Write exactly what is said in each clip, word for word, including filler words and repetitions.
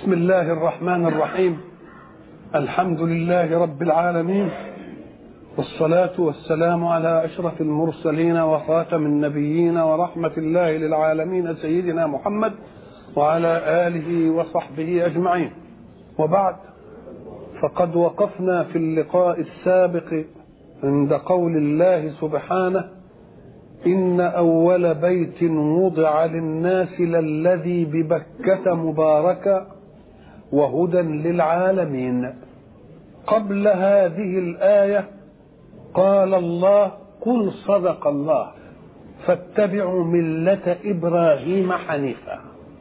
بسم الله الرحمن الرحيم. الحمد لله رب العالمين، والصلاة والسلام على أشرف المرسلين وخاتم النبيين ورحمة الله للعالمين سيدنا محمد وعلى آله وصحبه أجمعين. وبعد، فقد وقفنا في اللقاء السابق عند قول الله سبحانه: إن أول بيت وضع للناس للذي ببكة مباركا وهدى للعالمين. قبل هذه الآية قال الله: قل صدق الله فاتبعوا ملة إبراهيم حنيفا.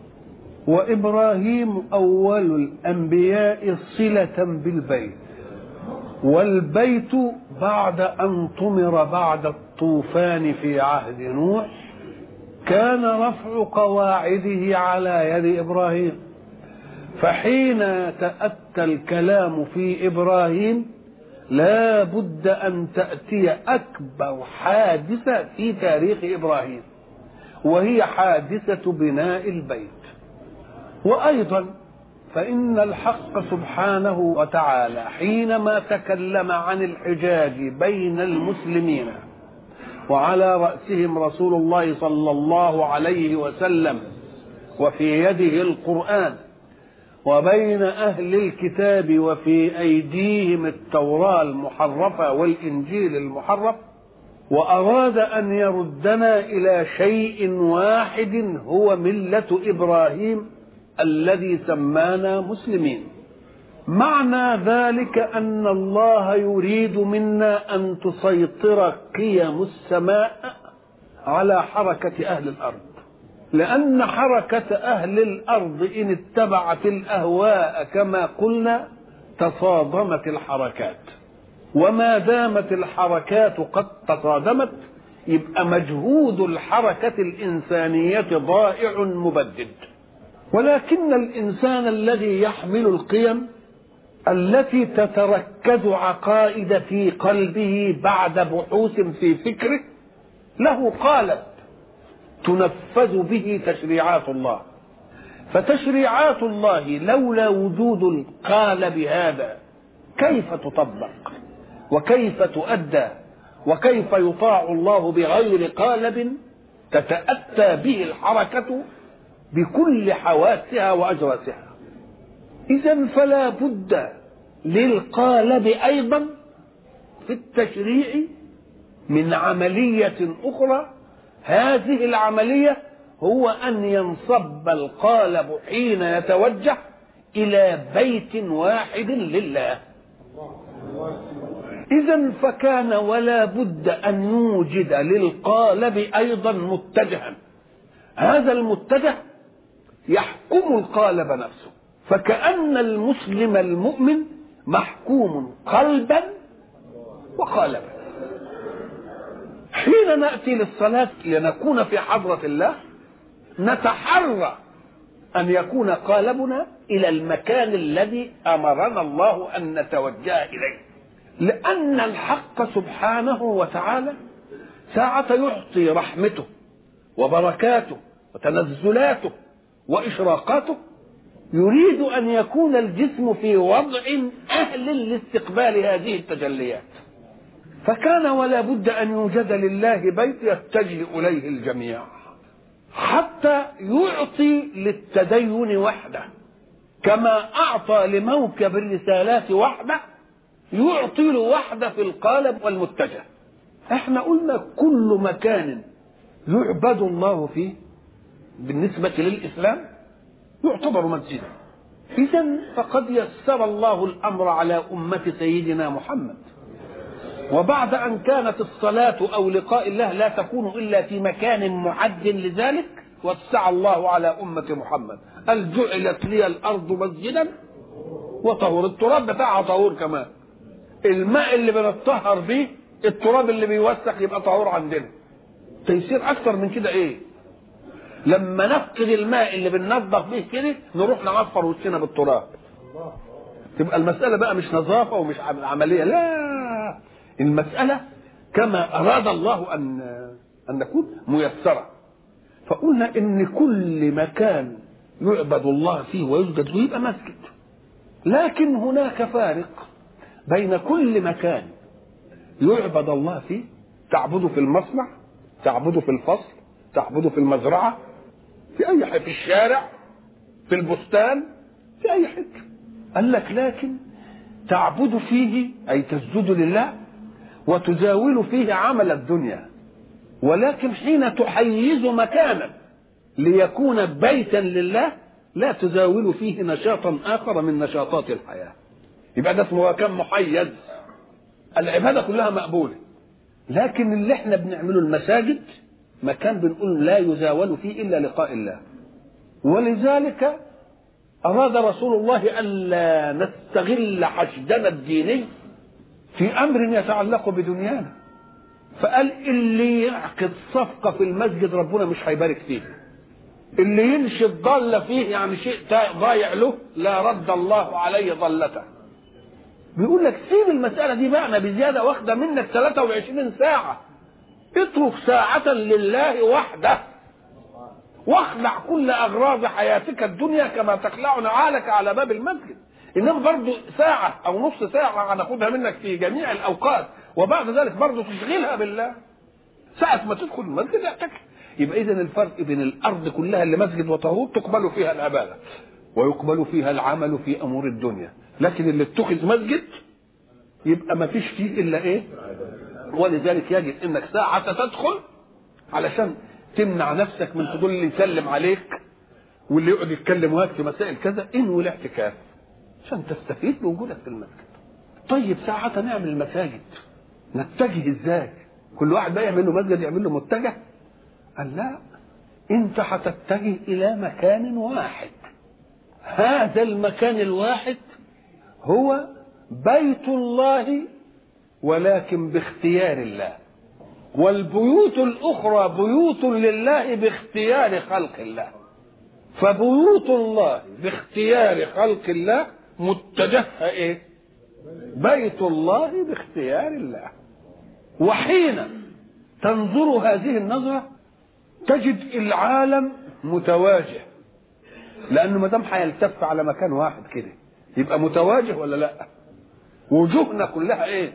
وإبراهيم أول الأنبياء صلة بالبيت، والبيت بعد أن طمر بعد الطوفان في عهد نوح كان رفع قواعده على يد إبراهيم. فحين تأتى الكلام في إبراهيم لا بد أن تأتي أكبر حادثة في تاريخ إبراهيم، وهي حادثة بناء البيت. وأيضا فإن الحق سبحانه وتعالى حينما تكلم عن الحجاج بين المسلمين وعلى رأسهم رسول الله صلى الله عليه وسلم وفي يده القرآن، وبين أهل الكتاب وفي أيديهم التوراة المحرفة والإنجيل المحرف، وأراد أن يردنا إلى شيء واحد هو ملة إبراهيم الذي سمانا مسلمين. معنى ذلك أن الله يريد منا أن تسيطر قيم السماء على حركة أهل الأرض، لأن حركة أهل الأرض إن اتبعت الأهواء كما قلنا تصادمت الحركات، وما دامت الحركات قد تصادمت يبقى مجهود الحركة الإنسانية ضائع مبدد. ولكن الإنسان الذي يحمل القيم التي تتركز عقائد في قلبه بعد بحوث في فكره له قالب تنفذ به تشريعات الله. فتشريعات الله لولا وجود القالب هذا كيف تطبق وكيف تؤدى وكيف يطاع الله بغير قالب تتأتى به الحركة بكل حواسها وأجراسها؟ إذن فلا بد للقالب أيضا في التشريع من عملية أخرى. هذه العملية هو أن ينصب القالب حين يتوجه إلى بيت واحد لله. إذن فكان ولا بد أن نوجد للقالب أيضا متجها، هذا المتجه يحكم القالب نفسه. فكأن المسلم المؤمن محكوم قلبا وقالبا. حين نأتي للصلاة لنكون في حضرة الله نتحرى أن يكون قالبنا إلى المكان الذي أمرنا الله أن نتوجه إليه، لأن الحق سبحانه وتعالى ساعة يعطي رحمته وبركاته وتنزلاته وإشراقاته يريد أن يكون الجسم في وضع أهل لاستقبال هذه التجليات. فكان ولا بد أن يوجد لله بيت يتجه إليه الجميع، حتى يعطي للتدين وحده كما أعطى لموكب الرسالات وحده، يعطي له وحده في القالب والمتجه. احنا قلنا كل مكان يعبد الله فيه بالنسبة للإسلام يعتبر مسجدا. إذن فقد يسر الله الأمر على أمة سيدنا محمد، وبعد أن كانت الصلاة أو لقاء الله لا تكون إلا في مكان معد لذلك وسع الله على أمة محمد. قال: جعلت لي الأرض مسجدا وطهور. التراب بتاعها طهور كمان، الماء اللي بنطهر به التراب اللي بيوسخ يبقى طهور عندنا. تيسير أكثر من كده إيه؟ لما نفقد الماء اللي بننظف به كده نروح نعفر وشنا بالتراب، تبقى المسألة بقى مش نظافة ومش عملية، لا، المسألة كما أراد الله أن أن نكون ميسرة. فقلنا إن كل مكان يعبد الله فيه ويسجد له يبقى مسجد. لكن هناك فارق بين كل مكان يعبد الله فيه، تعبده في المصنع، تعبده في الفصل، تعبده في المزرعة، في أي حته، في الشارع، في البستان، في أي حته. قال لك لكن تعبد فيه أي تسجد لله وتزاول فيه عمل الدنيا، ولكن حين تحيز مكانا ليكون بيتا لله لا تزاول فيه نشاطا آخر من نشاطات الحياة، يبقى ده اسمه مكان محيز. العبادة كلها مقبولة، لكن اللي احنا بنعمله المساجد مكان بنقول لا يزاول فيه إلا لقاء الله. ولذلك أراد رسول الله ألا نستغل حشدنا الديني في أمر يتعلق بدنيانا، فقال اللي يعقد صفقة في المسجد ربنا مش هيبارك فيه، اللي ينشي الضالة فيه يعني شيء ضايع له لا رد الله عليه ضلته. بيقول لك سيب المسألة دي بقى بزيادة واخدة منك ثلاثة وعشرين ساعة، اترك ساعة لله وحده، واخلع كل أغراض حياتك الدنيا كما تخلع نعالك على باب المسجد. إنما برضو ساعة أو نص ساعة هناخدها منك في جميع الأوقات، وبعد ذلك برضو تشغلها بالله ساعة ما تدخل المسجد اعتكف. يبقى إذن الفرق بين الأرض كلها اللي مسجد وطهور تقبل فيها العبادة ويقبل فيها العمل في أمور الدنيا، لكن اللي اتخذ مسجد يبقى ما فيش فيه إلا إيه؟ ولذلك يجب إنك ساعة تدخل علشان تمنع نفسك من فضول اللي يسلم عليك واللي يقعد يتكلم وياك في مسائل كذا، انوي الاعتكاف عشان تستفيد بوجودك في المسجد. طيب ساعة نعمل المساجد نتجه ازاي؟ كل واحد بقى يعمل له مسجد يعمل له متجه؟ قال لا، انت هتتجه الى مكان واحد، هذا المكان الواحد هو بيت الله ولكن باختيار الله، والبيوت الأخرى بيوت لله باختيار خلق الله. فبيوت الله باختيار خلق الله متجهة إيه؟ بيت الله باختيار الله. وحين تنظر هذه النظرة تجد العالم متواجه، لأنه ما دام هيلتف على مكان واحد كده يبقى متواجه ولا لا؟ وجوهنا كلها إيه؟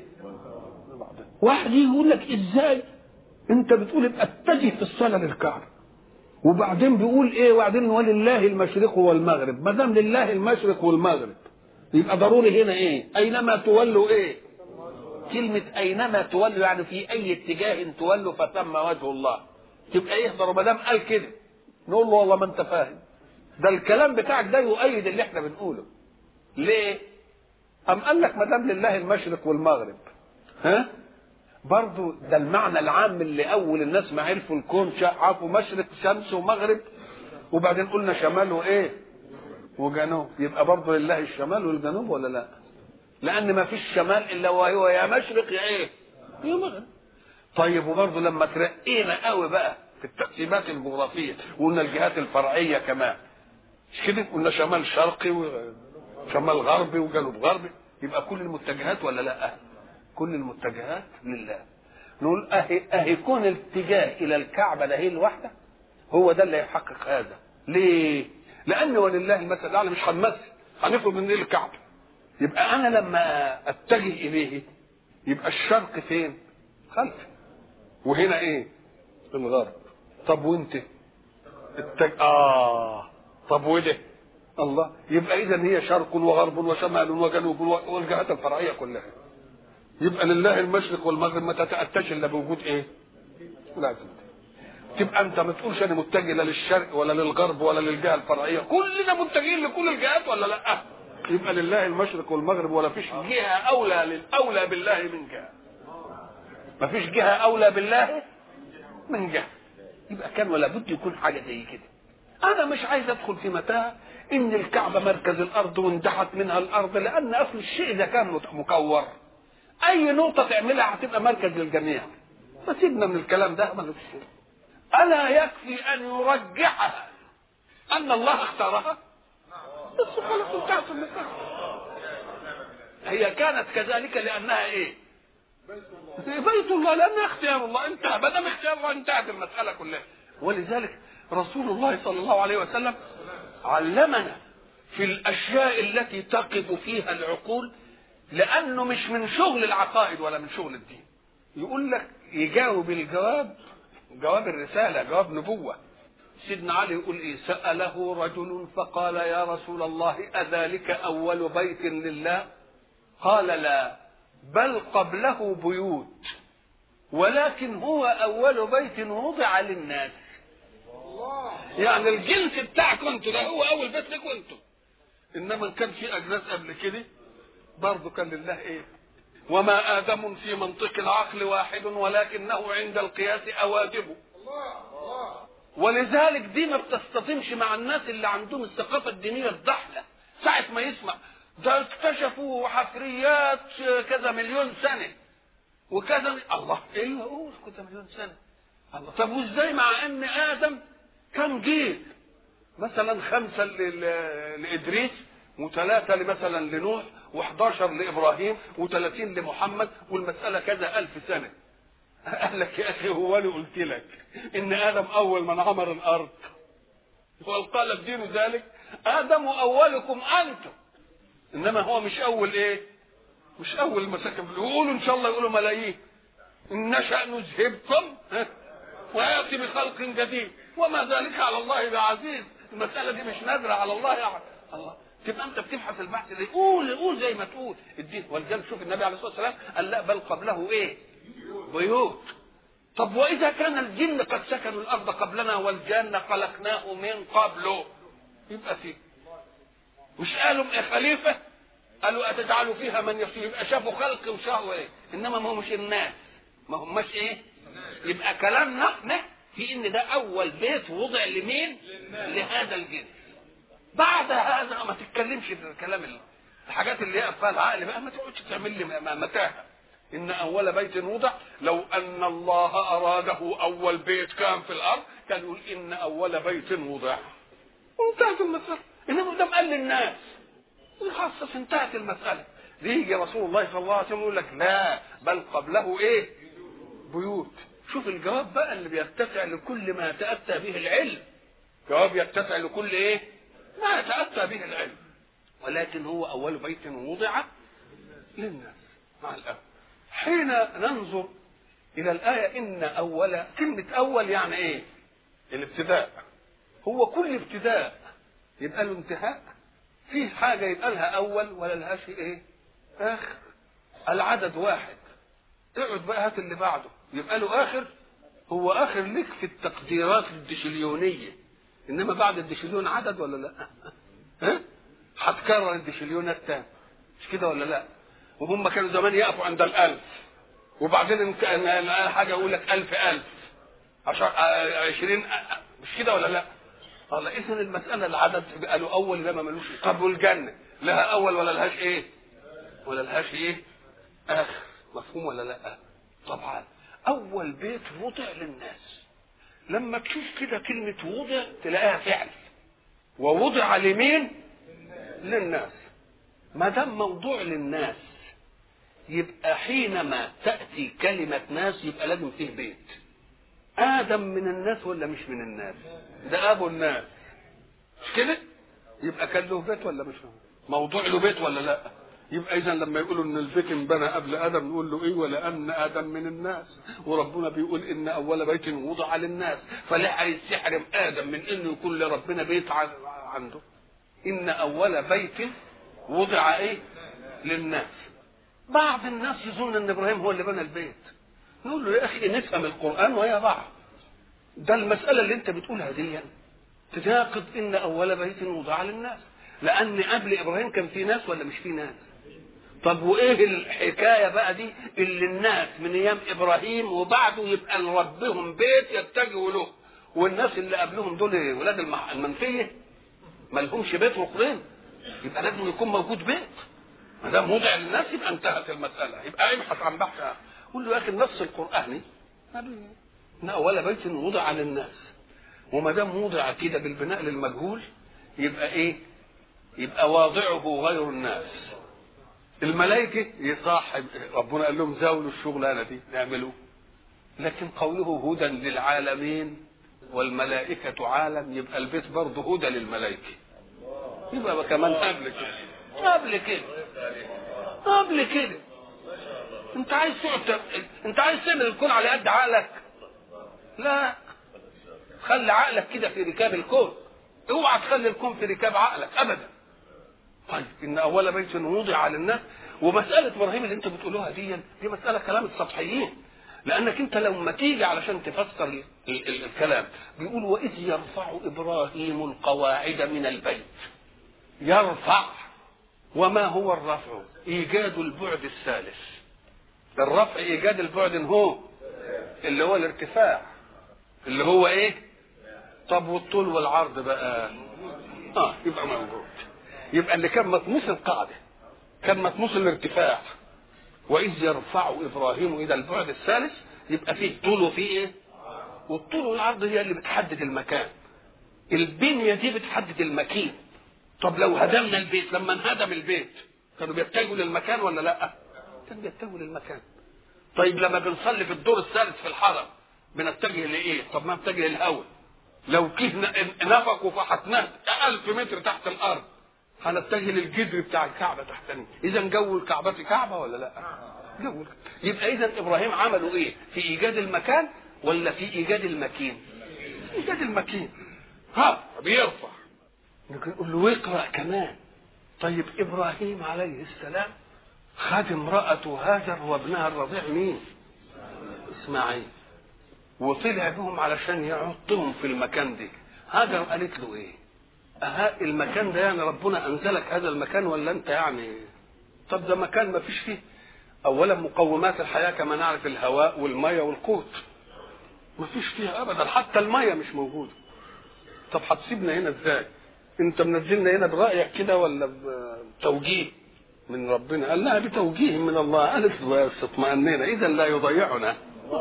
واحد يقول لك ازاي انت بتقول ابقى اتجه في الصلاه للكعبه، وبعدين بيقول ايه وبعدين ولله المشرق والمغرب؟ ما دام لله المشرق والمغرب يبقى ضروري هنا ايه؟ اينما تولوا ايه؟ كلمه اينما تولوا يعني في اي اتجاه تولوا فثم وجه الله. تبقى ايه ضروري ما دام قال كده؟ نقول له والله ما انت فاهم، ده الكلام بتاعك ده يؤيد اللي احنا بنقوله. ليه؟ ام قال لك ما دام لله المشرق والمغرب، ها؟ برضو ده المعنى العام اللي اول الناس ما عرفوا الكون عرفوا مشرق شمس ومغرب، وبعدين قلنا شمال وايه وجنوب، يبقى برضو لله الشمال والجنوب ولا لا؟ لان ما فيش شمال الا وهو يا مشرق يا ايه يا مغرب. طيب وبرضو لما ترقينا قوي بقى في التقسيمات الجغرافيه وقلنا الجهات الفرعيه كمان مش كده، قلنا شمال شرقي وشمال غربي وجنوب غربي، يبقى كل المتجهات ولا لا؟ كل المتجهات لله. نقول اهي اهي كون الاتجاه الى الكعبه ده هي الواحده هو ده اللي يحقق هذا. ليه؟ لان ولله المثل الاعلى مش هنمثل، هنفرض ان ايه الكعبه، يبقى انا لما اتجه اليه يبقى الشرق فين؟ خلفي، وهنا ايه؟ الغرب. طب وانت التج... اه طب وده الله، يبقى اذا هي شرق وغرب وشمال وجنوب والجهات الفرعيه كلها. يبقى لله المشرق والمغرب ما تتأتاش الا بوجود ايه؟ لازم. تبقى انت ما تقولش انا متجه لا للشرق ولا للغرب ولا للجهه الفرعيه، كلنا متجهين لكل الجهات ولا لا؟ يبقى لله المشرق والمغرب ولا فيش جهه اولى للاولى بالله من جهه. ما فيش جهه اولى بالله من جهه. يبقى كان ولا بد يكون حاجه زي كده. انا مش عايز ادخل في متاهه ان الكعبه مركز الارض وانتحت منها الارض، لان اصل الشيء اذا كان مكور اي نقطه تعملها هتبقى مركز للجميع. فسيبنا من الكلام ده ملوش شيء. الا يكفي ان يرجحها ان الله اختارها بس خلاص انتهت المساله. هي كانت كذلك لانها ايه؟ بيت الله، لانها اختيار الله. انتهى، ما دام اختيار الله انتهت المساله كلها. ولذلك رسول الله صلى الله عليه وسلم علمنا في الاشياء التي تقف فيها العقول، لانه مش من شغل العقائد ولا من شغل الدين. يقول لك يجاوب الجواب، جواب الرسالة، جواب نبوة. سيدنا علي يقول ايه؟ سأله رجل فقال يا رسول الله أذلك أول بيت لله؟ قال لا، بل قبله بيوت، ولكن هو أول بيت وضع للناس. يعني الجنس بتاعكم انتوا ده هو أول بيت لكم انتوا، إنما كان في أجناس قبل كده برضه كان لله ايه؟ وما آدم في منطق العقل واحد ولكنه عند القياس أواجبه. ولذلك دي ما بتصطدمش مع الناس اللي عندهم الثقافة الدينية الضحلة. ساعة ما يسمع ده اكتشفوا حفريات كذا مليون سنة وكذا، الله ايه يقول كذا مليون سنة؟ الله، طب وازاي مع ان آدم كم جيل؟ مثلا خمسة لإدريس وثلاثة مثلا لنوح وحداشر لإبراهيم وثلاثين لمحمد، والمسألة كذا ألف سنة. قال لك يا أخي هو اللي قلت لك إن آدم أول من عمر الأرض، وقال الدين ذلك آدم أولكم أنتم، إنما هو مش أول إيه؟ مش أول مساكن. يقولوا إن شاء الله يقولوا ملايين، إن نشأ نذهبكم ويأتي بخلق جديد وما ذلك على الله بعزيز. المسألة دي مش نادرة على الله يعني. الله، تبقى انت بتبحث البحث ده، قول قول زي ما تقول الدين. ولذلك شوف النبي عليه الصلاه والسلام قال لا، بل قبله ايه؟ بيوت. طب واذا كان الجن قد سكنوا الارض قبلنا والجن خلقناه من قبله، يبقى فيه مش قالوا يا خليفه؟ قالوا اتجعلوا فيها من يفسد، يبقى شافوا خلق وشافوا ايه؟ انما ما همش الناس، ما هماش ايه؟ يبقى كلامنا احنا في ان ده اول بيت وضع لمين؟ لهذا الجنس. بعد هذا ما تتكلمش في الكلام اللي الحاجات اللي هي فيها العقل بقى، ما تقعدش تعمل لي متاهه. ان اول بيت وضع، لو ان الله اراده اول بيت كان في الارض كان يقول ان اول بيت وضع وانتهت المساله. انما ده قال للناس خاصه، انتهت المساله. يجي رسول الله صلى الله عليه وسلم يقول لك لا، بل قبله ايه؟ بيوت. شوف الجواب بقى اللي بيتسع لكل ما يتاتى به العلم، جواب يتسع لكل ايه؟ ما يتأتى به العلم. ولكن هو أول بيت وضع للناس. مع الأول حين ننظر إلى الآية إن أول، كلمة أول يعني إيه؟ الابتداء. هو كل ابتداء يبقى له انتهاء؟ فيه حاجة يبقى لها أول ولا لهاش إيه؟ آخر. العدد واحد، اقعد بقى هات اللي بعده يبقى له آخر. هو آخر لك في التقديرات الديشليونية، انما بعد الديشليون عدد ولا لا؟ ها؟ هتكرر الديشليونات تاني، مش كده ولا لا؟ وهم كانوا زمان يقفوا عند الالف، وبعدين حاجه يقول لك الف الف عشر عشرين، مش كده ولا لا؟ الله، اذا المساله العدد بقى له اول ده ما ملوش. طب والجنه لها اول ولا لهاش ايه؟ ولا لهاش ايه؟ اخر. مفهوم ولا لا؟ طبعا اول بيت وضع للناس. لما تشوف كده كلمة وضع تلاقيها فعل، ووضع لمين؟ للناس. ما دام موضوع للناس يبقى حينما تأتي كلمة ناس يبقى لازم فيه بيت. آدم من الناس ولا مش من الناس؟ ده أبو الناس، مش كده؟ يبقى كان له بيت ولا مش موضوع له بيت ولا لا؟ يبقى إذا لما يقولوا إن البيت انبنى قبل آدم نقول له إيه؟ ولأن آدم من الناس، وربنا بيقول إن أول بيت وضع للناس، فليه عايز يحرم آدم من إنه يكون لربنا بيت عنده؟ إن أول بيت وضع إيه؟ للناس. بعض الناس يظن إن إبراهيم هو اللي بنى البيت. نقول له يا أخي نفهم القرآن ويا بعض. ده المسألة اللي أنت بتقولها دي تناقض إن أول بيت وضع للناس، لأن قبل إبراهيم كان في ناس ولا مش في ناس؟ طب وايه الحكايه بقى دي اللي الناس من ايام ابراهيم وبعده يبقى لربهم بيت يتجهوا له، والناس اللي قبلهم دول ولاد المنفيه ما لهمش بيت ركنين؟ يبقى لازم يكون موجود بيت. ما دام وضع للناس يبقى انتهت المساله. يبقى ابحث عن بحث. قول له يا اخي النص القراني ان اول بيت وضع للناس، وما دام وضع كده بالبناء للمجهول يبقى ايه؟ يبقى واضعه غير الناس. الملائكة يصاحب ربنا قال لهم زاولوا الشغلانة دي نعملوه، لكن قوله هدى للعالمين والملائكة عالم، يبقى البيت برضه هدى للملائكة يبقى كمان قبل كده قبل كده قبل كده. انت عايز تقعد انت عايز تعمل الكون على قد عقلك؟ لا، خلي عقلك كده في ركاب الكون، اوعى تخلي الكون في ركاب عقلك ابدا. طيب ان اول بيت وضع للناس، ومساله ابراهيم اللي انتوا بتقولوها دي دي مساله كلام السطحيين، لانك انت لما تيجي علشان تفسر ال ال ال الكلام بيقول واذ يرفع ابراهيم القواعد من البيت. يرفع، وما هو الرفع؟ ايجاد البعد الثالث. الرفع ايجاد البعد هو اللي هو الارتفاع، اللي هو ايه؟ طب والطول والعرض بقى اه يبقى موجود. يبقى اللي كان مطموس القاعده كان مطموس الارتفاع، واذ يرفع ابراهيم الى البعد الثالث، يبقى فيه طول وفيه ايه؟ والطول والعرض هي اللي بتحدد المكان. البنيه دي بتحدد المكين. طب لو هدمنا البيت، لما انهدم البيت كانوا بيتجهوا للمكان ولا لا؟ كانوا بيتجهوا للمكان. طيب لما بنصلي في الدور الثالث في الحرم بنتجه لايه؟ طب ما نتجه للهواء. لو كنا نفق وفحتناه ألف متر تحت الارض هنتجه للجدر بتاع الكعبه تحتنا. اذا جو الكعبه كعبه ولا لا؟ جو. يبقى اذا ابراهيم عملوا ايه؟ في ايجاد المكان ولا في ايجاد المكين؟ ايجاد المكين. ها بيرفع، نقول له اقرا كمان. طيب ابراهيم عليه السلام خد امرأته هاجر وابنها الرضيع مين؟ اسماعيل، وطلع بهم علشان يحطهم في المكان ده. هاجر قالت له ايه؟ أها المكان ده يعني ربنا انزلك هذا المكان ولا انت يعني؟ طب ده مكان ما فيش فيه اولا مقومات الحياه كما نعرف الهواء والميه والقوت، ما فيش فيها ابدا، حتى الميه مش موجوده. طب هتسيبنا هنا ازاي؟ انت منزلنا هنا برايك كده ولا بتوجيه من ربنا؟ قال لها بتوجيه من الله. قالت بس اطمئنينا، اذا لا يضيعنا.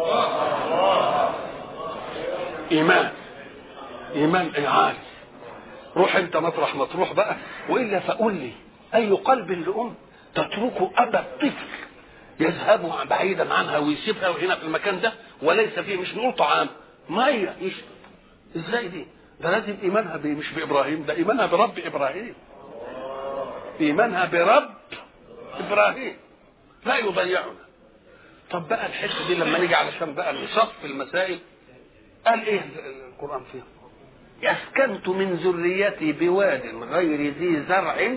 ايمان ايمان عالي. روح انت مطرح ما تروح بقى، والا فقول لي اي قلب لام تترك ابا الطفل يذهب بعيدا عنها ويسيبها هنا في المكان ده وليس فيه مش نقول طعام ميه يشرب؟ ازاي دي؟ ده لازم ايمانها بي مش بابراهيم، ده ايمانها برب ابراهيم. ايمانها برب ابراهيم لا يضيعنا. طب بقى الحته دي لما نيجي علشان بقى نصف المسائل، قال ايه القران فيها؟ اسكنت من ذريتي بواد غير ذي زرع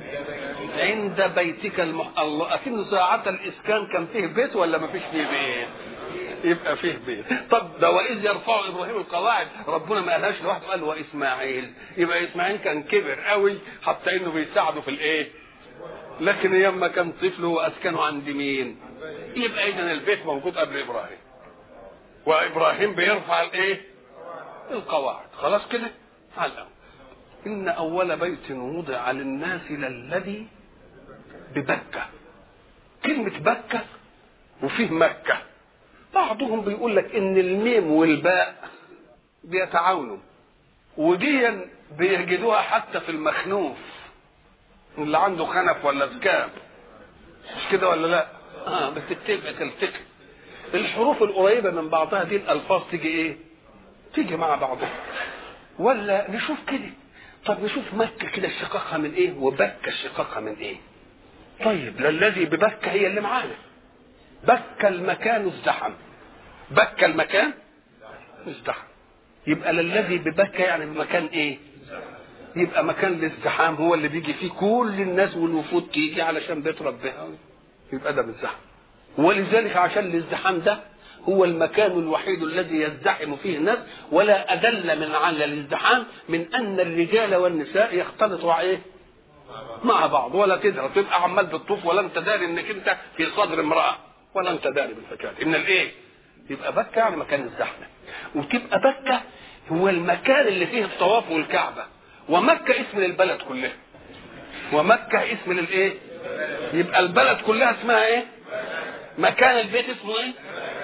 عند بيتك المح... الله. اكن ساعة الاسكان كان فيه بيت ولا ما فيش فيه بيت؟ يبقى فيه بيت. طب ده واذ يرفع ابراهيم القواعد، ربنا ما قالهاش لوحده، قال واسماعيل. يبقى اسماعيل كان كبر قوي حتى انه بيساعده في الايه؟ لكن يما كان طفل واسكنه عند مين؟ يبقى اذا البيت موجود قبل ابراهيم، وابراهيم بيرفع الايه؟ القواعد. خلاص كده؟ على الأول. إن أول بيت وضع للناس للذي ببكة. كلمة بكة وفيه مكة. بعضهم بيقول لك إن الميم والباء بيتعاونوا، ودي بيجدوها حتى في المخنوف اللي عنده خنف ولا زكام، مش كده ولا لا؟ اه بتتبقى تلتقي الحروف القريبة من بعضها دي، الألفاظ تيجي إيه؟ تيجي مع بعضها. ولا نشوف كده، طب نشوف مكة كده اشتقاقها من ايه وبكة اشتقاقها من ايه. طيب للذي ببكة هي اللي معانا. بكة المكان ازدحم، بكة المكان ازدحم، يبقى للذي ببكة يعني المكان ايه؟ يبقى مكان الازدحام هو اللي بيجي فيه كل الناس والوفود تيجي علشان بيت ربها، يبقى ده بالزحم. ولذلك عشان الازدحام ده هو المكان الوحيد الذي يزدحم فيه الناس، ولا أدل من على الازدحام من أن الرجال والنساء يختلطوا ايه؟ مع بعض، ولا تدري تبقى عمال بتطوف ولا انت داري انك انت في صدر امرأة ولا انت داري بالحكاية ان الايه؟ يبقى بكة يعني مكان الزحمة. وتبقى بكة هو المكان اللي فيه الطواف والكعبة، ومكة اسم للبلد كلها، ومكة اسم للايه؟ يبقى البلد كلها اسمها ايه؟ مكان البيت اسمه ايه؟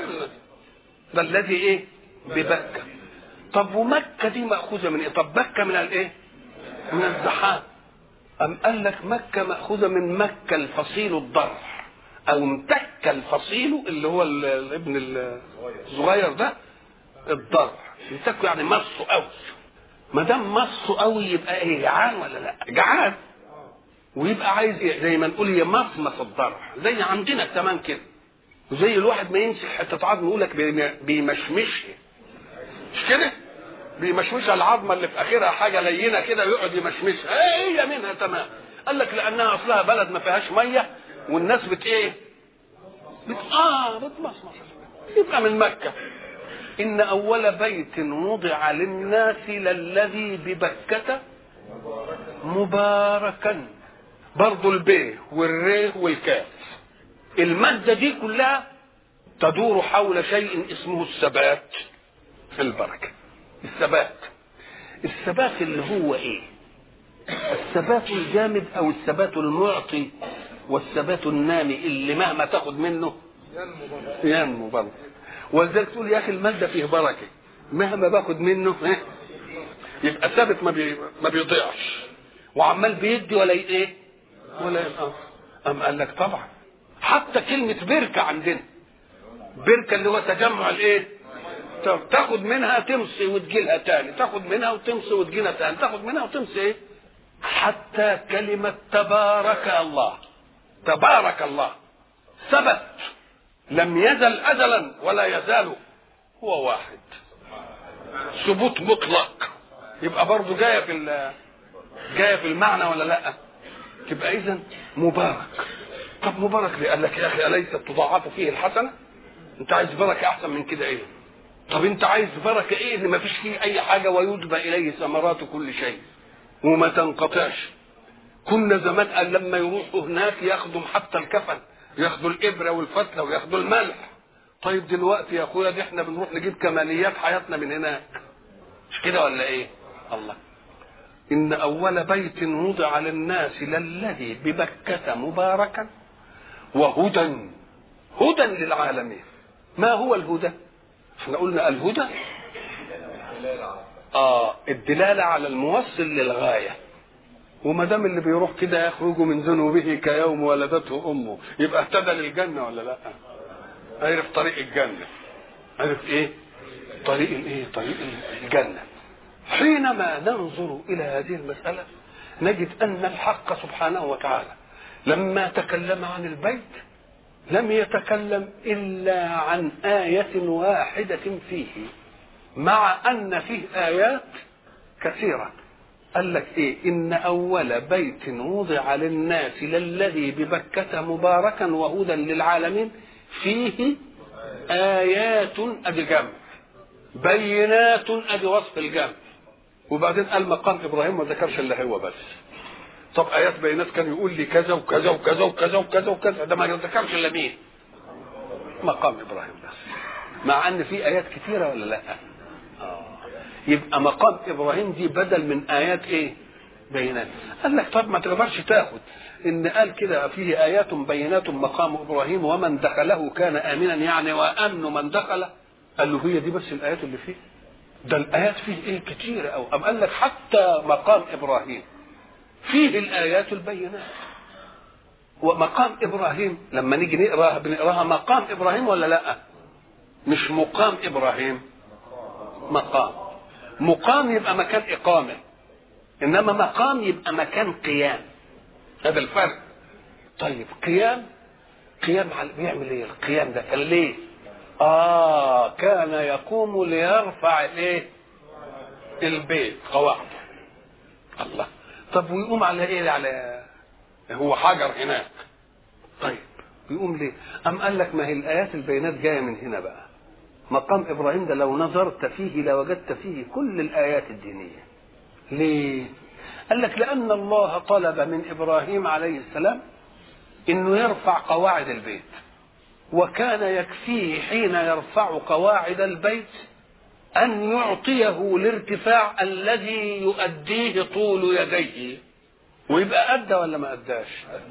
ده الذي ايه؟ ببكة. طب ومكة دي مأخوذة من ايه؟ طب مكة من الايه؟ من الزحام. أم قال لك مكة مأخوذة من مكة الفصيل الضر، او امتك الفصيل اللي هو الابن الصغير ده الضر، امتكه يعني مصه قوي. ما دام مصه قوي يبقى ايه؟ جعان ولا لا؟ جعان، ويبقى عايز ايه؟ زي ما نقول يمصمص الضرع، زي عندنا كمان كده، وزي الواحد ما يمسك حته عظم يقول لك بيمشمشها، مش كده؟ بيمشمشها العظمه اللي في اخرها حاجه لينه كده ويقعد يمشمشها، ايه هي منها تمام. قال لك لانها اصلها بلد ما فيهاش ميه والناس بت ايه؟ بت اه بتمصمص. يبقى من مكه. ان اول بيت وضع للناس للذي ببكه مباركا، برضو البي والري والكاف، المادة دي كلها تدور حول شيء اسمه الثبات في البركة. الثبات الثبات اللي هو ايه؟ الثبات الجامد او الثبات المعطي، والثبات النامي اللي مهما تاخد منه ينمو برضه. ولذلك تقول يا اخي المادة فيه بركة، مهما باخد منه يبقى ثابت، ما, بي... ما بيضيعش، وعمال بيدي ولا ايه ولا ينقص. ام قال لك طبعا حتى كلمه بركه عندنا، بركه اللي هو تجمع الايه؟ تاخد منها تمسي وتجيلها تاني، تاخد منها وتمسي وتجيلها تاني، تاخد منها وتمسي ايه؟ حتى كلمه تبارك الله، تبارك الله ثبت، لم يزل ازلا ولا يزال هو واحد، ثبوت مطلق. يبقى برضه جايه في جايه في المعنى ولا لا؟ تبقى اذا مبارك. طب مبارك ليه؟ قال لك يا اخي اليست تضاعف فيه الحسنه؟ انت عايز بركه احسن من كده ايه؟ طب انت عايز بركه ايه اللي ما فيش فيه اي حاجه ويجبى اليه ثمرات كل شيء وما تنقطعش؟ كنا زمان قال لما يروحوا هناك ياخدوا حتى الكفن، ياخدوا الابره والفتله وياخدوا الملح. طيب دلوقتي يا اخويا دي احنا بنروح نجيب كماليات حياتنا من هناك، مش كده ولا ايه؟ الله. إن أول بيت وضع للناس للذي ببكة مباركا وهدى، هدى للعالمين. ما هو الهدى؟ احنا قلنا الهدى آه الدلالة على الموصل للغاية، وما دام اللي بيروح كده يخرج من ذنوبه كيوم ولدته أمه، يبقى اهتدى للجنة ولا لا؟ عرف طريق الجنة، عرف إيه؟ طريق الإيه؟ طريق الجنة. حينما ننظر إلى هذه المسألة نجد أن الحق سبحانه وتعالى لما تكلم عن البيت لم يتكلم إلا عن آية واحدة فيه، مع أن فيه آيات كثيرة. قال لك إيه؟ إن أول بيت وضع للناس للذي ببكة مباركا وهدى للعالمين فيه آيات أدي جمع، بينات أدي وصف الجمع، وبعدين قال مقام ابراهيم ما ذكرش الا هو بس. طب ايات بينات كان يقول لي كذا وكذا وكذا وكذا وكذا وكذا، ده ما ذكرش الا مين؟ مقام ابراهيم بس، مع ان في ايات كثيره ولا لا؟ اه يبقى مقام ابراهيم دي بدل من ايات ايه؟ بينات. قال لك طب ما تقدرش تاخد ان قال كده فيه ايات بينات مقام ابراهيم ومن دخله كان امنا، يعني وامن من دخله. قال له هي دي بس الايات اللي فيه؟ ده الآيات فيه إيه كتير أوي. أم قال لك حتى مقام إبراهيم فيه الآيات البينات. ومقام إبراهيم لما نيجي نقراها بنقراها مقام إبراهيم ولا لأ؟ مش مقام إبراهيم، مقام. مقام يبقى مكان إقامة، إنما مقام يبقى مكان قيام، هذا الفرق. طيب قيام، قيام بيعمل إيه القيام ده؟ كان ليه؟ آه كان يقوم ليرفع الايه؟ البيت قواعد. الله. طب ويقوم على ايه؟ على هو حجر هناك. طيب يقوم ليه؟ أم قال لك ما هي الآيات البينات جاية من هنا بقى. مقام إبراهيم ده لو نظرت فيه لوجدت فيه كل الآيات الدينية. ليه؟ قال لك لأن الله طلب من إبراهيم عليه السلام إنه يرفع قواعد البيت، وكان يكفيه حين يرفع قواعد البيت أن يعطيه الارتفاع الذي يؤديه طول يديه، ويبقى أدى ولا ما أداش؟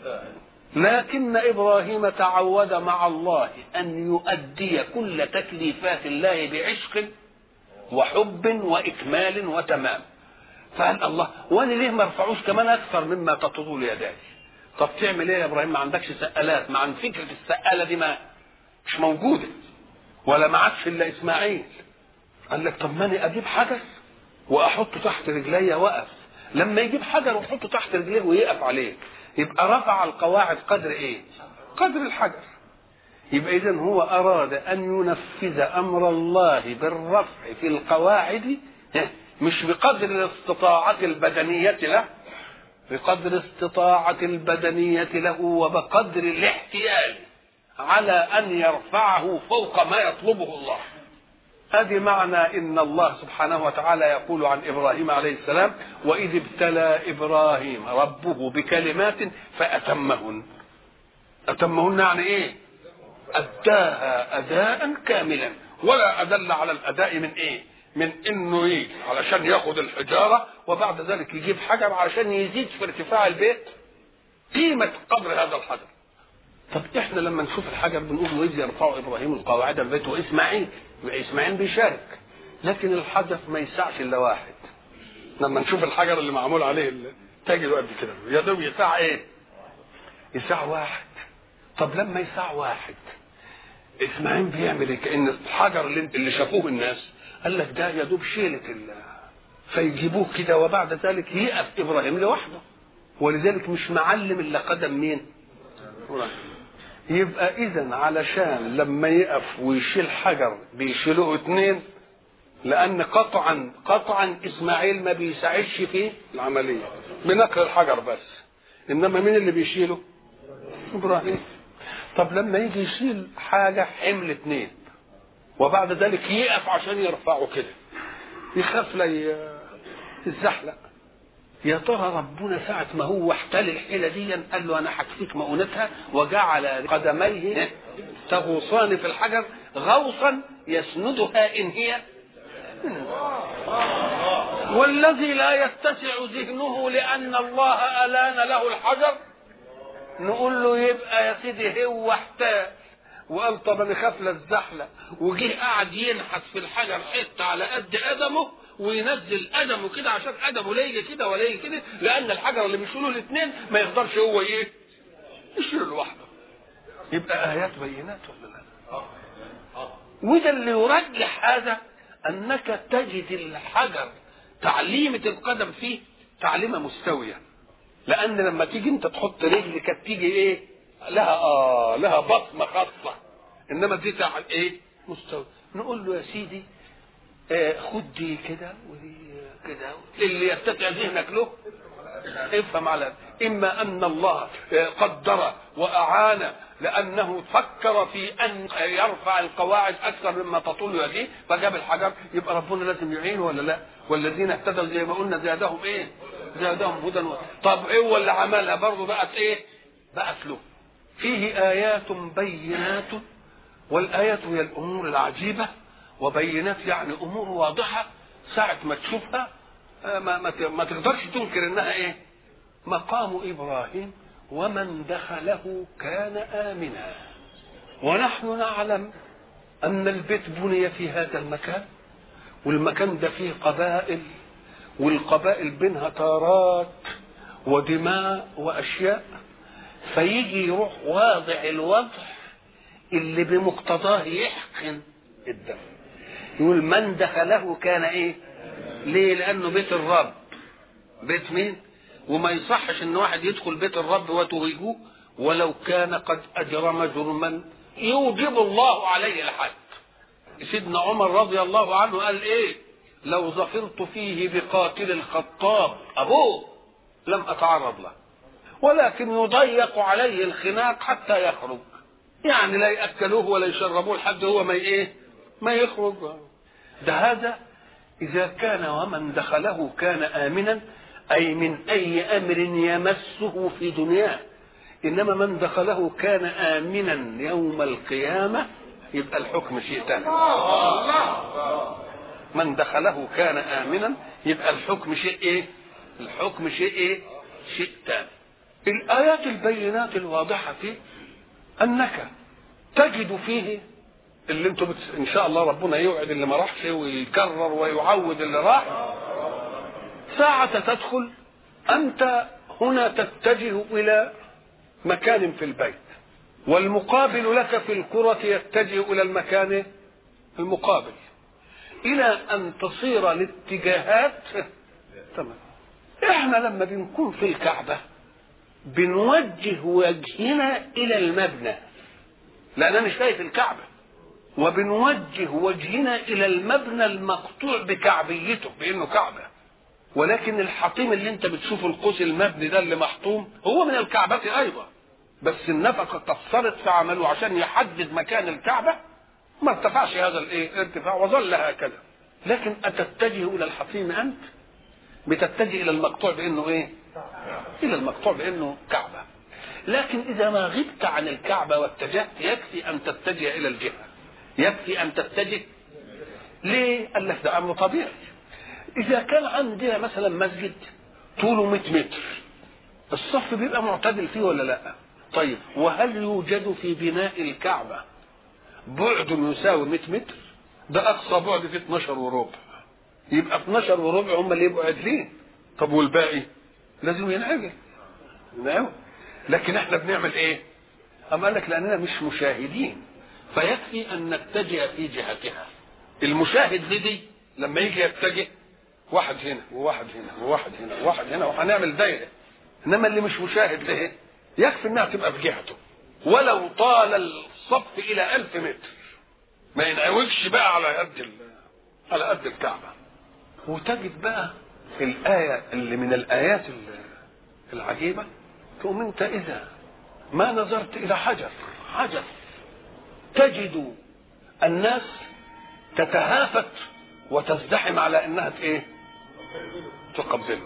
لكن إبراهيم تعود مع الله أن يؤدي كل تكليفات الله بعشق وحب وإكمال وتمام. فقال الله وانا ليه ما ارفعوش كمان أكثر مما تطول يداي؟ طب تعمل ايه يا ابراهيم؟ ما عندكش سقالات؟ مع ان فكره السقاله دي ما مش موجوده ولا ما عادش الا اسماعيل. قال لك طب ماني اجيب حجر واحطه تحت رجلي وقف، لما يجيب حجر ويحطه تحت رجليه ويقف عليه يبقى رفع القواعد قدر ايه؟ قدر الحجر. يبقى اذا هو اراد ان ينفذ امر الله بالرفع في القواعد مش بقدر الاستطاعة البدنية له، بقدر استطاعة البدنية له وبقدر الاحتيال على ان يرفعه فوق ما يطلبه الله. هذه معنى ان الله سبحانه وتعالى يقول عن ابراهيم عليه السلام: واذ ابتلى ابراهيم ربه بكلمات فاتمهن. اتمهن يعني ايه؟ اداها اداء كاملا، ولا ادل على الاداء من ايه؟ من انه يجي علشان ياخد الحجاره وبعد ذلك يجيب حجر علشان يزيد في ارتفاع البيت قيمه قدر هذا الحجر. طب احنا لما نشوف الحجر بنقول واذ يرفع ابراهيم القواعد من البيت واسماعيل، يبقى اسماعيل بيشارك، لكن الحدث ما يسعش الا واحد. لما نشوف الحجر اللي معمول عليه تجده قد كده يا دوب يسع ايه؟ يسع واحد. طب لما يسع واحد اسماعيل بيعمل ايه؟ كأن الحجر اللي, اللي شافوه الناس قال لك ده يا دوب شيلة الله، فيجيبوه كده وبعد ذلك يقف ابراهيم لوحده، ولذلك مش معلم الا قدم مين؟ ابراهيم. يبقى اذا علشان لما يقف ويشيل حجر بيشيلوه اثنين، لان قطعا قطعا اسماعيل ما بيساعدش في العمليه بنقل الحجر بس، انما مين اللي بيشيله؟ ابراهيم. طب لما يجي يشيل حاجه حمل اثنين وبعد ذلك يقف عشان يرفعه كده يخاف لا يتزحلق، يا ترى ربنا ساعة ما هو احتل الحيلة دي قال له انا هكفيك مؤونتها وجعل قدميه تغوصان في الحجر غوصا يسندها ان هي والذي لا يتسع ذهنه لان الله الان له الحجر نقول له يبقى يا سيدي هو احتاج وقال طب انا خاف لا الزحلق وجه قاعد ينحت في الحجر حته على قد قدمه وينزل قدمه كده عشان قدمه لا يجي كده ولا يجي كده، لان الحجر اللي بيشيلوه الاثنين ما يقدرش هو ايه؟ يشيله لوحده. يبقى ايات بينات ولا لا؟ وده اللي يرجح هذا انك تجد الحجر تعليمه القدم فيه تعليمه مستويه، لان لما تيجي انت تحط رجلك تيجي ايه؟ لها اه لها بصمه خاصه، انما دي تعال ايه؟ مستوي. نقول له يا سيدي آه خد دي كده ودي كده اللي يتسع ذهنك له افهم على اما ان الله قدر واعان لانه فكر في ان يرفع القواعد اكثر مما تطول يديه فجاب الحجر، يبقى ربنا لازم يعينه ولا لا؟ والذين اهتدوا زي ما قلنا زادهم ايه؟ زادهم هدى. طب ايه هو اللي عملها برضه بقت ايه؟ بقت له. فيه ايات بينات، والايات هي الامور العجيبه، وبينات يعني امور واضحه ساعه ما تشوفها ما, ما, ما تقدرش تنكر انها ايه؟ مقام ابراهيم ومن دخله كان امنا. ونحن نعلم ان البيت بني في هذا المكان، والمكان ده فيه قبائل، والقبائل بينها تارات ودماء واشياء، فيجي يروح واضع الوضع اللي بمقتضاه يحقن الدم، يقول من دخله كان ايه؟ ليه؟ لانه بيت الرب. بيت مين؟ وما يصحش ان واحد يدخل بيت الرب وتهيجوه ولو كان قد اجرم جرما يوجب الله عليه الحد. سيدنا عمر رضي الله عنه قال ايه؟ لو ظفرت فيه بقاتل الخطاب ابوه لم اتعرض له، ولكن يضيق عليه الخناق حتى يخرج، يعني لا ياكلوه ولا يشربوه لحد هو ما ايه؟ ما يخرج. ده هذا اذا كان ومن دخله كان امنا، اي من اي امر يمسه في دنياه، انما من دخله كان امنا يوم القيامه يبقى الحكم شيء ثاني. من دخله كان امنا يبقى الحكم شيء ايه؟ الحكم شيء ايه؟ شيء ثاني. الايات البينات الواضحه فيه انك تجد فيه اللي انتم بت... ان شاء الله ربنا يوعد اللي ما راحش ويكرر ويعود اللي راح. ساعة تدخل انت هنا تتجه الى مكان في البيت، والمقابل لك في الكرة يتجه الى المكان المقابل. الى ان تصير الاتجاهات تمام. احنا لما بنكون في الكعبة بنوجه وجهنا الى المبنى لاننا شايف الكعبة، وبنوجه وجهنا الى المبنى المقطوع بكعبيته بانه كعبة. ولكن الحطيم اللي انت بتشوفه القوس المبني ده اللي محطوم هو من الكعبة ايضا، بس النفقة قصرت في عمله عشان يحدد مكان الكعبة، ما ارتفعش هذا الايه ارتفاع وظل هكذا. لكن اتتجه الى الحطيم انت؟ بتتجه الى المقطوع بانه ايه؟ الى المقطوع بانه كعبة. لكن اذا ما غبت عن الكعبة واتجهت يكفي ان تتجه الى الجهة، يكفي ان تتجه. ليه؟ قال لك ده امر طبيعي. اذا كان عندنا مثلا مسجد طوله مئة متر، الصف بيبقى معتدل فيه ولا لا؟ طيب وهل يوجد في بناء الكعبة بعد يساوي مئة متر؟ ده اقصى بعد في اثناشر وربع، يبقى اثناشر وربع هم اللي يبقوا عادلين. طب والباقي لازم ينعمل نعم. لكن احنا بنعمل ايه؟ اما قال لك لاننا مش مشاهدين، فيكفي ان نتجه في جهتها. المشاهد لدي لما يجي يتجه واحد هنا وواحد هنا وواحد هنا وواحد هنا وهنعمل دايره. انما اللي مش مشاهد له يكفي انها تبقى في جهته، ولو طال الصف الى ألف متر ما ينعوجش بقى على قد على قد الكعبه. وتجد بقى في الايه اللي من الايات العجيبه، تقوم انت اذا ما نظرت الى حجر حجر تجد الناس تتهافت وتزدحم على انها ايه؟ تقبله.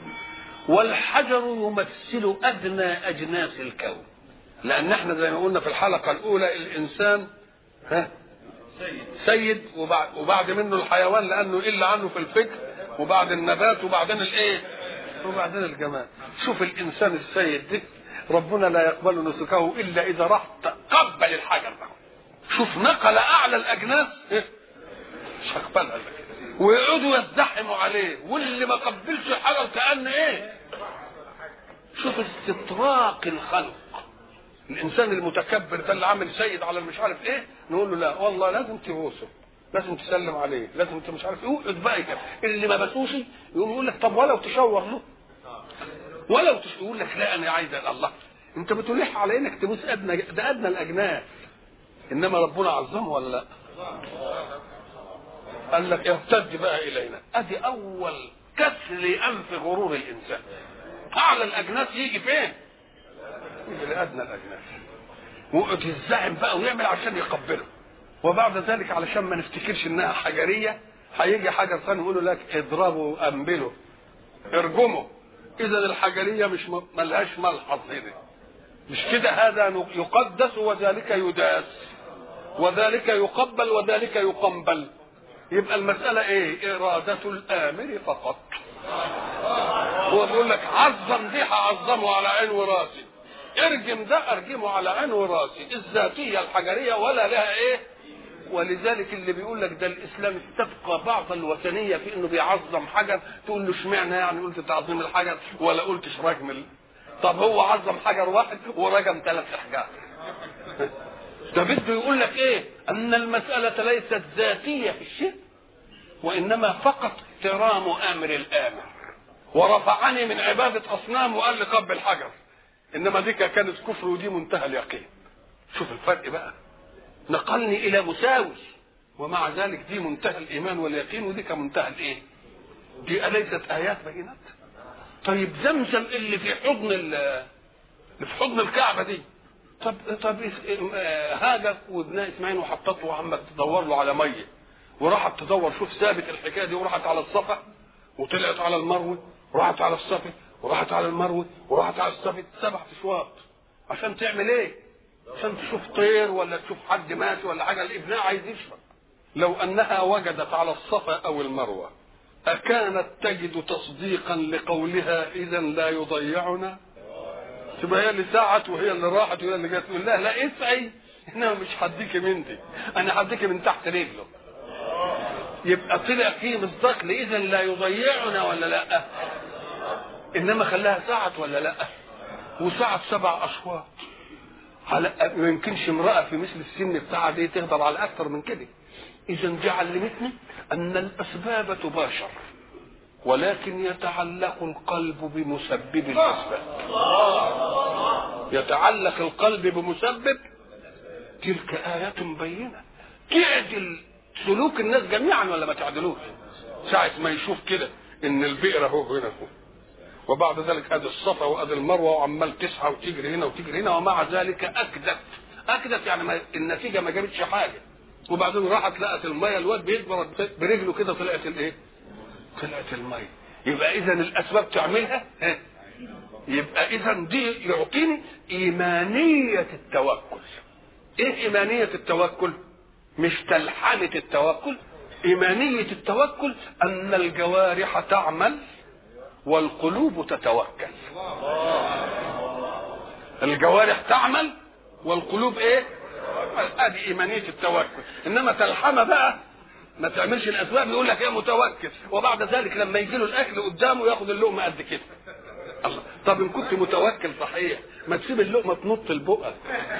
والحجر يمثل ادنى اجناس الكون، لان احنا زي ما قلنا في الحلقه الاولى الانسان ها سيد، وبعد, وبعد منه الحيوان لانه الا عنه في الفكر، وبعد النبات، وبعدين الايه؟ وبعدين الجمال. شوف الانسان السيد ده ربنا لا يقبل نسكه الا اذا راح تقبل الحجر ده. شوف نقل اعلى الاجناس مش هقبلها لك، ويقعدوا يزدحموا عليه، واللي ما قبلش الحجر كأن ايه؟ شوف استطراق الخلق. الانسان المتكبر ده اللي عامل سيد على مش عارف ايه، نقول له لا والله لازم تبوسه، لازم تسلم عليه، لازم انت مش عارف ايه، يقعد بقى كده. اللي ما بسوش يقوم يقول لك طب ولو تشاور له، ولو يقول لك لا انا عايز الله. انت بتلح على انك تبوس ادنى، ده ادنى الاجناس، انما ربنا عظمه ولا لا؟ قال لك ارتد بقى الينا. ادي اول كسر لانف غرور الانسان. اعلى الاجناس يجي فين؟ يجي لادنى الاجناس، وقعد يزعم بقى ويعمل عشان يقبله. وبعد ذلك علشان ما نفتكرش انها حجريه، هيجي حجر ثاني يقولوا لك اضربوا انبله ارجموا. اذا الحجريه مش ملهاش ملحظ هنا، مش كده. هذا يقدس وذلك يداس، وذلك يقبل وذلك يقنبل. يبقى المسألة ايه؟ إرادة الآمر فقط. هو بيقول لك عظم دي هعظمه على عين وراسي، ارجم ده ارجمه على عين وراسي. الذاتية الحجرية ولا لها ايه؟ ولذلك اللي بيقول لك ده الإسلام استبقى بعض الوثنية في انه بيعظم حجر، تقول له اشمعنى يعني قلت تعظيم الحجر ولا قلتش رجم ال... طب هو عظم حجر واحد ورجم ثلاث احجار. ده بده يقول لك ايه؟ ان المسألة ليست ذاتية في الشيء، وانما فقط احترام امر الامر. ورفعني من عبادة اصنام وقال لي قبل حجر، انما دي كانت كفر ودي منتهى اليقين. شوف الفرق بقى، نقلني الى مساوي، ومع ذلك دي منتهى الايمان واليقين ودي كمنتهى الايه؟ دي اليست ايات بينات؟ طيب زمزم اللي في حضن اللي في حضن الكعبة دي، طب طب هاجر وابنها اسماعيل وحطته وعمك تدور له على ميه، وراحت تدور شوف ثابت الحكايه دي، وراحت على الصفا وطلعت على المروه، وراحت على الصفا وراحت على المروه وراحت على الصفا، سبع اشواط عشان تعمل ايه؟ عشان تشوف طير ولا تشوف حد مات ولا حاجه، الابناء عايز يشرب. لو انها وجدت على الصفا او المروه اكانت تجد تصديقا لقولها اذا لا يضيعنا؟ تبقى هي اللي ساعت وهي اللي راحت وهي اللي جت تقول لها لا اسعي، انما مش هديكي من دي، انا هديكي من تحت رجله. يبقى طلع فيه مصداق اذا لا يضيعنا ولا لا؟ انما خلاها ساعت ولا لا؟ وساعت سبع اشواط. على ما يمكنش امراه في مثل السن بتاعها دي تقدر على اكثر من كده. إذا دي علمتني أن الأسباب تباشر، ولكن يتعلق القلب بمسبب الأسباب. يتعلق القلب بمسبب. تلك آيات بينة تعدل سلوك الناس جميعا ولا ما تعدلوش؟ ساعة ما يشوف كده إن البئر هو هنا هو، وبعد ذلك ادي الصفا وادي المروه وعمال تسعى وتجري هنا وتجري هنا، ومع ذلك اكدت اكدت يعني ما النتيجه ما جابتش حاجه، وبعدين راحت لقت الميه، الواد بيكبر برجله كده طلعت الايه؟ طلعت الميه. يبقى اذا الاسباب تعملها، يبقى اذا دي يعطيني ايمانيه التوكل. ايه ايمانيه التوكل؟ مش تلحمه التوكل. ايمانيه التوكل ان الجوارح تعمل والقلوب تتوكل. الجوارح تعمل والقلوب ايه؟ ادي ايمانيه التوكل. انما تلحمه بقى ما تعملش الاسباب، يقول لك ايه متوكل، وبعد ذلك لما يجي له الاكل قدامه ياخد اللقمه قد كده. الله، طب ان كنت متوكل صحيح ما تسيب اللقمه تنط لبقك،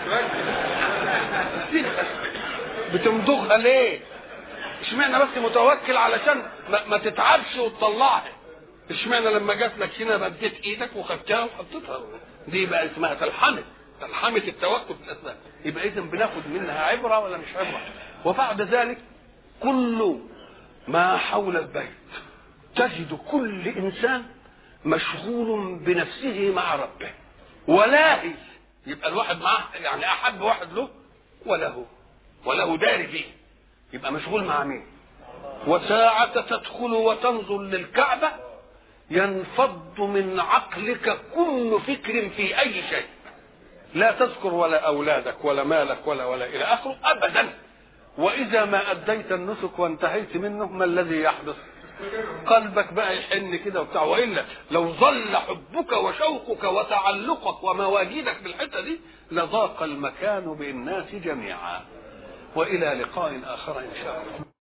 بتمضغها ليه؟ اشمعنى بس متوكل علشان ما, ما تتعبش وتطلعها؟ اشمعنى لما جات لك هنا بديت ايدك وخدتها وحطيتها؟ دي بقى اسمها تلحمه، تلحمه التوكل في الاسباب. يبقى اذا بناخد منها عبره ولا مش عبره؟ وبعد ذلك كل ما حول البيت تجد كل انسان مشغول بنفسه مع ربه ولاهي. يبقى الواحد معه يعني احب واحد له وله وله داري فيه، يبقى مشغول مع مين؟ وساعة تدخل وتنظر للكعبة ينفض من عقلك كل فكر في اي شيء، لا تذكر ولا اولادك ولا مالك ولا ولا الى اخره ابدا. واذا ما اديت النسك وانتهيت منه ما الذي يحدث؟ قلبك بقى يحن كده وبتاع. والا لو ظل حبك وشوقك وتعلقك ومواجدك بالحته دي لضاق المكان بالناس جميعا. والى لقاء اخر ان شاء الله.